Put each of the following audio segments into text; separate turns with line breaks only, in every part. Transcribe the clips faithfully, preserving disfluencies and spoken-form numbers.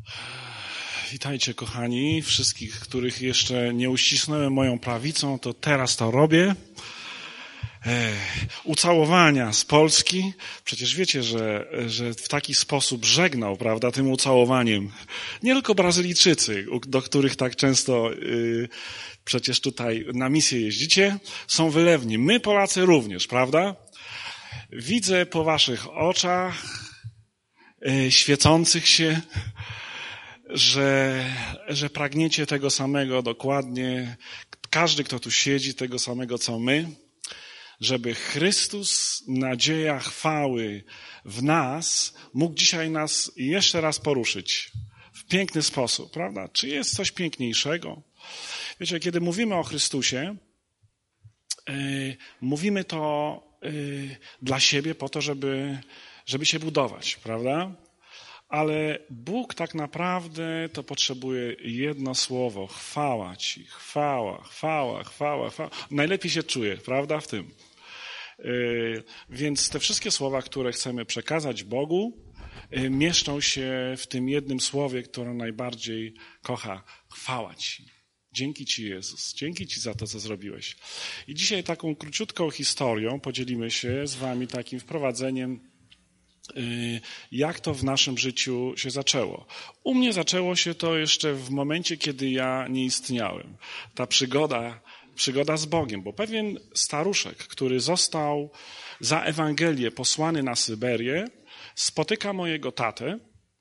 Witajcie, kochani, wszystkich, których jeszcze nie uścisnąłem moją prawicą, to teraz to robię. E, ucałowania z Polski. Przecież wiecie, że, że w taki sposób żegnał, prawda, tym ucałowaniem nie tylko Brazylijczycy, do których tak często y, przecież tutaj na misję jeździcie, są wylewni. My, Polacy, również, prawda? Widzę po waszych oczach y, świecących się, że, że pragniecie tego samego dokładnie, każdy, kto tu siedzi, tego samego, co my, żeby Chrystus, nadzieja chwały w nas, mógł dzisiaj nas jeszcze raz poruszyć w piękny sposób, prawda? Czy jest coś piękniejszego? Wiecie, kiedy mówimy o Chrystusie, yy, mówimy to yy, dla siebie po to, żeby, żeby się budować, prawda? Ale Bóg tak naprawdę to potrzebuje jedno słowo. Chwała Ci, chwała, chwała, chwała, chwała. Najlepiej się czuje, prawda, w tym. Yy, więc te wszystkie słowa, które chcemy przekazać Bogu, yy, mieszczą się w tym jednym słowie, które najbardziej kocha. Chwała Ci. Dzięki Ci, Jezus. Dzięki Ci za to, co zrobiłeś. I dzisiaj taką króciutką historią podzielimy się z Wami takim wprowadzeniem, jak to w naszym życiu się zaczęło. U mnie zaczęło się to jeszcze w momencie, kiedy ja nie istniałem. Ta przygoda, przygoda z Bogiem, bo pewien staruszek, który został za Ewangelię posłany na Syberię, spotyka mojego tatę.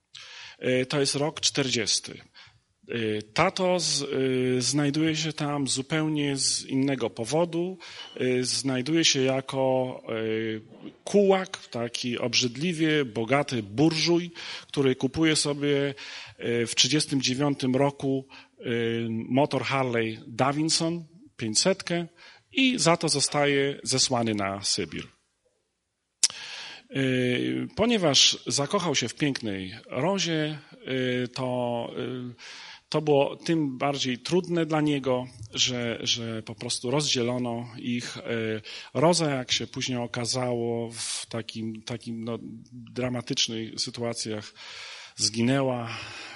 To jest rok czterdziesty. Tato z, y, znajduje się tam zupełnie z innego powodu. Y, znajduje się jako y, kułak, taki obrzydliwie bogaty burżuj, który kupuje sobie y, w trzydziestym dziewiątym roku y, motor Harley Davidson pięćsetkę i za to zostaje zesłany na Sybir. Y, ponieważ zakochał się w pięknej Rozie, y, to... Y, To było tym bardziej trudne dla niego, że, że po prostu rozdzielono ich. Roza, jak się później okazało, w takim, takim no, dramatycznych sytuacjach zginęła.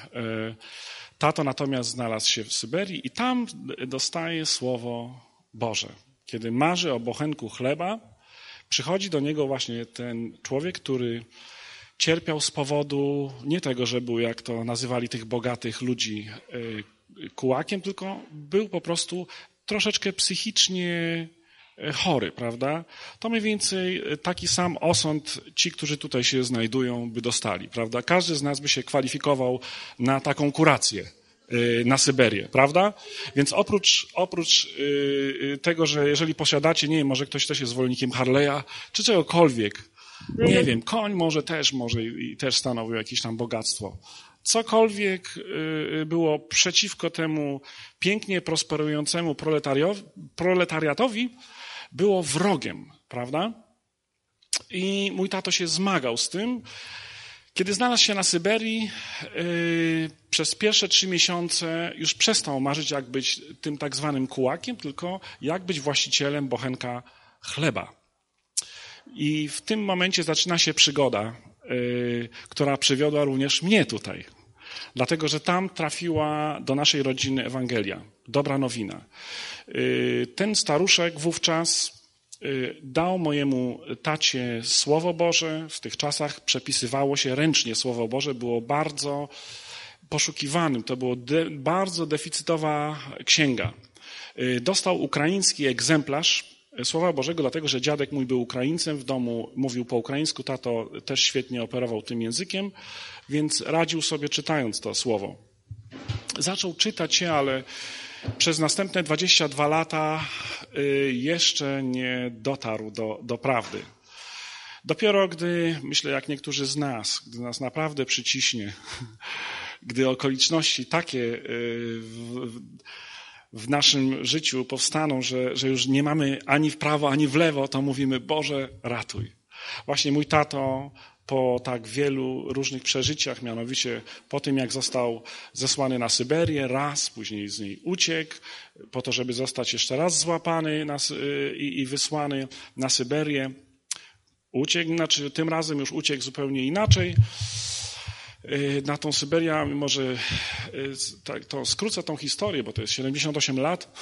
Tato natomiast znalazł się w Syberii i tam dostaje Słowo Boże. Kiedy marzy o bochenku chleba, przychodzi do niego właśnie ten człowiek, który cierpiał z powodu nie tego, że był, jak to nazywali tych bogatych ludzi, kułakiem, tylko był po prostu troszeczkę psychicznie chory, prawda? To mniej więcej taki sam osąd ci, którzy tutaj się znajdują, by dostali, prawda? Każdy z nas by się kwalifikował na taką kurację na Syberię, prawda? Więc oprócz, oprócz tego, że jeżeli posiadacie, nie wiem, może ktoś też jest zwolennikiem Harley'a, czy czegokolwiek, nie wiem, koń może też, może i też stanowił jakieś tam bogactwo. Cokolwiek było przeciwko temu pięknie prosperującemu proletariatowi, było wrogiem, prawda? I mój tato się zmagał z tym. Kiedy znalazł się na Syberii, yy, przez pierwsze trzy miesiące już przestał marzyć, jak być tym tak zwanym kułakiem, tylko jak być właścicielem bochenka chleba. I w tym momencie zaczyna się przygoda, yy, która przywiodła również mnie tutaj. Dlatego, że tam trafiła do naszej rodziny Ewangelia, dobra nowina. Yy, ten staruszek wówczas yy, dał mojemu tacie Słowo Boże. W tych czasach przepisywało się ręcznie Słowo Boże. Było bardzo poszukiwanym. To była de, bardzo deficytowa księga. Yy, dostał ukraiński egzemplarz Słowa Bożego, dlatego, że dziadek mój był Ukraińcem, w domu mówił po ukraińsku, tato też świetnie operował tym językiem, więc radził sobie czytając to słowo. Zaczął czytać się, ale przez następne dwadzieścia dwa lata jeszcze nie dotarł do, do prawdy. Dopiero gdy, myślę, jak niektórzy z nas, gdy nas naprawdę przyciśnie, gdy okoliczności takie w, w, w naszym życiu powstaną, że, że już nie mamy ani w prawo, ani w lewo, to mówimy: Boże, ratuj. Właśnie mój tato po tak wielu różnych przeżyciach, mianowicie po tym, jak został zesłany na Syberię raz, później z niej uciekł, po to, żeby zostać jeszcze raz złapany na, i, i wysłany na Syberię. Uciekł, znaczy tym razem już uciekł zupełnie inaczej. na tą Syberię, może tak, to skrócę tą historię, bo to jest siedemdziesiąt osiem lat,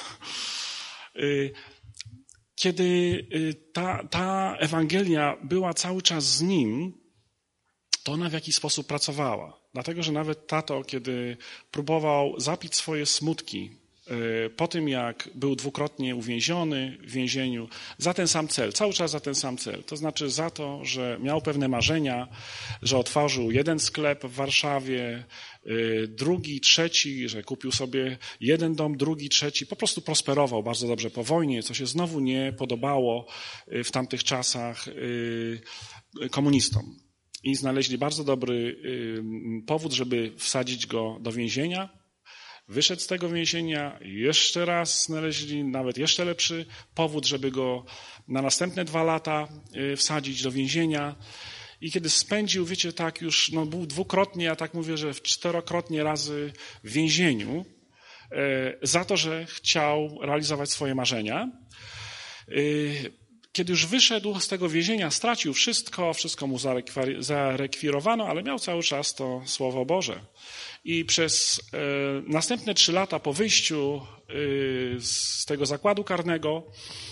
kiedy ta, ta Ewangelia była cały czas z nim, to ona w jakiś sposób pracowała. Dlatego, że nawet tato, kiedy próbował zapić swoje smutki po tym, jak był dwukrotnie uwięziony w więzieniu, za ten sam cel, cały czas za ten sam cel. To znaczy za to, że miał pewne marzenia, że otworzył jeden sklep w Warszawie, drugi, trzeci, że kupił sobie jeden dom, drugi, trzeci. Po prostu prosperował bardzo dobrze po wojnie, co się znowu nie podobało w tamtych czasach komunistom. I znaleźli bardzo dobry powód, żeby wsadzić go do więzienia. Wyszedł z tego więzienia, jeszcze raz znaleźli nawet jeszcze lepszy powód, żeby go na następne dwa lata wsadzić do więzienia. I kiedy spędził, wiecie, tak już, no był dwukrotnie, ja tak mówię, że czterokrotnie razy w więzieniu za to, że chciał realizować swoje marzenia. Kiedy już wyszedł z tego więzienia, stracił wszystko, wszystko mu zarekwirowano, ale miał cały czas to Słowo Boże. I przez e, następne trzy lata po wyjściu e, z tego zakładu karnego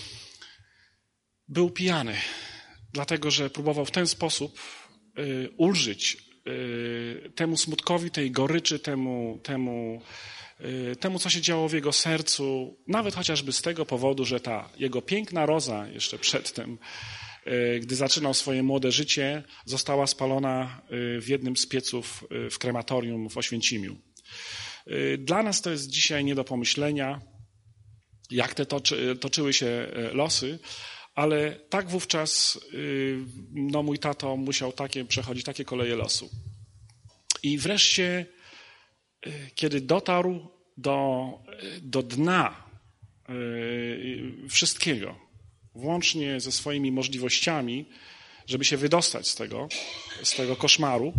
był pijany, dlatego że próbował w ten sposób e, ulżyć e, temu smutkowi, tej goryczy, temu, temu, e, temu, co się działo w jego sercu, nawet chociażby z tego powodu, że ta jego piękna roza jeszcze przedtem, gdy zaczynał swoje młode życie, została spalona w jednym z pieców w krematorium w Oświęcimiu. Dla nas to jest dzisiaj nie do pomyślenia, jak te toczy, toczyły się losy, ale tak wówczas no, mój tato musiał takie przechodzić, takie koleje losu. I wreszcie, kiedy dotarł do, do dna wszystkiego, włącznie ze swoimi możliwościami, żeby się wydostać z tego, z tego koszmaru,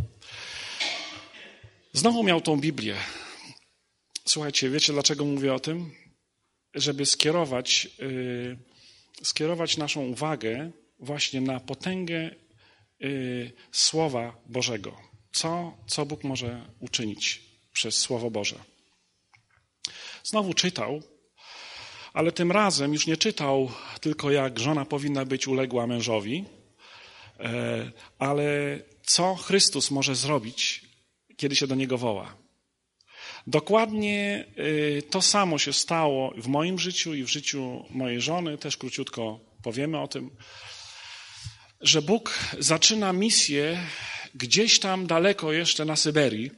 znowu miał tą Biblię. Słuchajcie, wiecie, dlaczego mówię o tym? Żeby skierować, yy, skierować naszą uwagę właśnie na potęgę yy, Słowa Bożego. Co, co Bóg może uczynić przez Słowo Boże. Znowu czytał, ale tym razem już nie czytał tylko, jak żona powinna być uległa mężowi, ale co Chrystus może zrobić, kiedy się do Niego woła. Dokładnie to samo się stało w moim życiu i w życiu mojej żony, też króciutko powiemy o tym, że Bóg zaczyna misję gdzieś tam daleko jeszcze na Syberii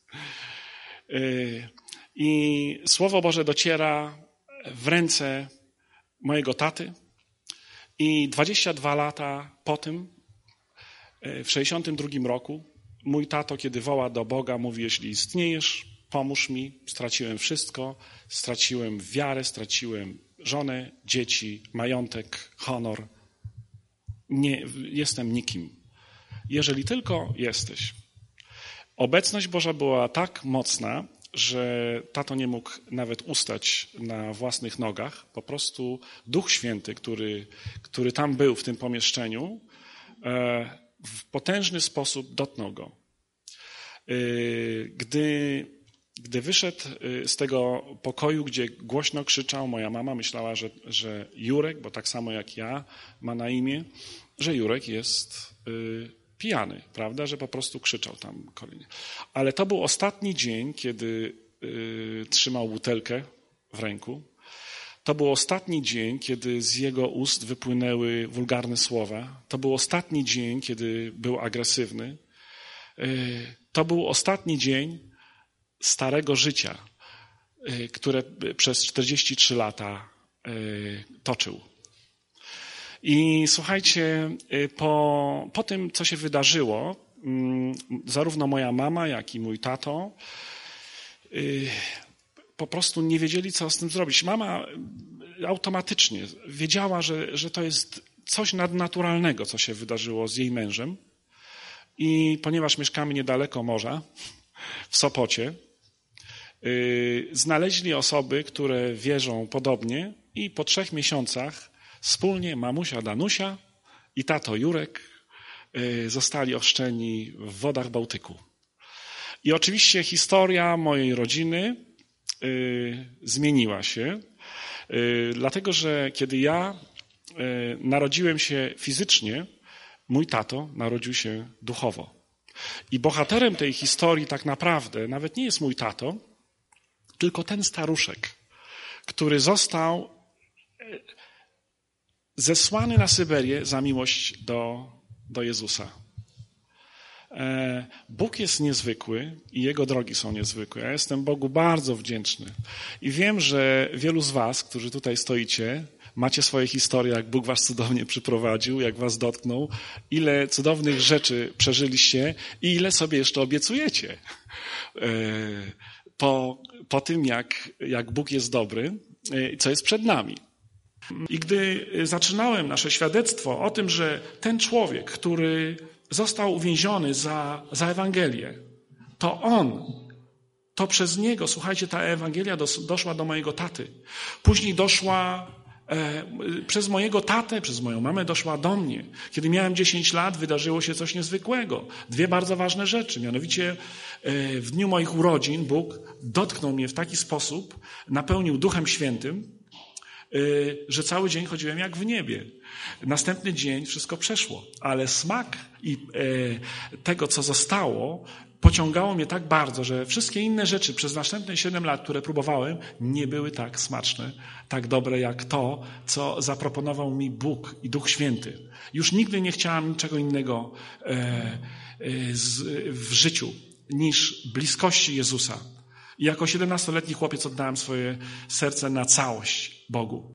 i Słowo Boże dociera w ręce mojego taty i dwadzieścia dwa lata po tym, w sześćdziesiątym drugim roku, mój tato, kiedy woła do Boga, mówi: jeśli istniejesz, pomóż mi, straciłem wszystko, straciłem wiarę, straciłem żonę, dzieci, majątek, honor. Nie, jestem nikim. Jeżeli tylko jesteś. Obecność Boża była tak mocna, że tato nie mógł nawet ustać na własnych nogach. Po prostu Duch Święty, który, który tam był w tym pomieszczeniu, w potężny sposób dotknął go. Gdy, gdy wyszedł z tego pokoju, gdzie głośno krzyczał, moja mama myślała, że, że Jurek, bo tak samo jak ja ma na imię, że Jurek jest pijany, prawda, że po prostu krzyczał tam kolejnie. Ale to był ostatni dzień, kiedy y, trzymał butelkę w ręku. To był ostatni dzień, kiedy z jego ust wypłynęły wulgarne słowa. To był ostatni dzień, kiedy był agresywny. Y, to był ostatni dzień starego życia, y, które przez czterdzieści trzy lata y, toczył. I słuchajcie, po, po tym, co się wydarzyło, zarówno moja mama, jak i mój tato po prostu nie wiedzieli, co z tym zrobić. Mama automatycznie wiedziała, że, że to jest coś nadnaturalnego, co się wydarzyło z jej mężem. I ponieważ mieszkamy niedaleko morza, w Sopocie, znaleźli osoby, które wierzą podobnie i po trzech miesiącach wspólnie mamusia Danusia i tato Jurek zostali ochrzczeni w wodach Bałtyku. I oczywiście historia mojej rodziny y, zmieniła się, y, dlatego że kiedy ja y, narodziłem się fizycznie, mój tato narodził się duchowo. I bohaterem tej historii tak naprawdę nawet nie jest mój tato, tylko ten staruszek, który został zesłany na Syberię za miłość do, do Jezusa. Bóg jest niezwykły i Jego drogi są niezwykłe. Ja jestem Bogu bardzo wdzięczny. I wiem, że wielu z was, którzy tutaj stoicie, macie swoje historie, jak Bóg was cudownie przyprowadził, jak was dotknął, ile cudownych rzeczy przeżyliście i ile sobie jeszcze obiecujecie. Po, po tym, jak, jak Bóg jest dobry, co jest przed nami. I gdy zaczynałem nasze świadectwo o tym, że ten człowiek, który został uwięziony za, za Ewangelię, to on, to przez niego, słuchajcie, ta Ewangelia dos, doszła do mojego taty. Później doszła e, przez mojego tatę, przez moją mamę doszła do mnie. Kiedy miałem dziesięć lat, wydarzyło się coś niezwykłego. Dwie bardzo ważne rzeczy. Mianowicie e, w dniu moich urodzin Bóg dotknął mnie w taki sposób, napełnił Duchem Świętym, że cały dzień chodziłem jak w niebie. Następny dzień wszystko przeszło, ale smak i tego, co zostało, pociągało mnie tak bardzo, że wszystkie inne rzeczy przez następne siedem lat, które próbowałem, nie były tak smaczne, tak dobre jak to, co zaproponował mi Bóg i Duch Święty. Już nigdy nie chciałem niczego innego w życiu niż bliskości Jezusa. I jako siedemnastoletni chłopiec oddałem swoje serce na całość Bogu.